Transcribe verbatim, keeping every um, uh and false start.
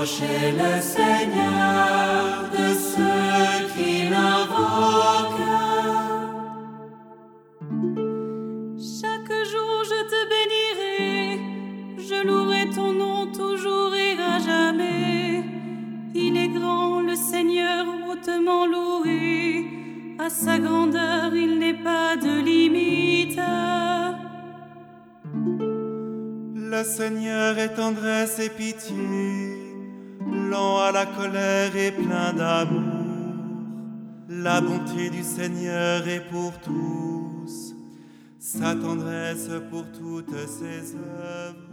Approchez le Seigneur de ceux qui l'invoquent. Chaque jour je te bénirai, je louerai ton nom toujours et à jamais. Il est grand, le Seigneur, hautement loué. À sa grandeur, il n'est pas de limite. Le Seigneur est tendresse et pitié, lent à la colère et plein d'amour. La bonté du Seigneur est pour tous, sa tendresse pour toutes ses œuvres.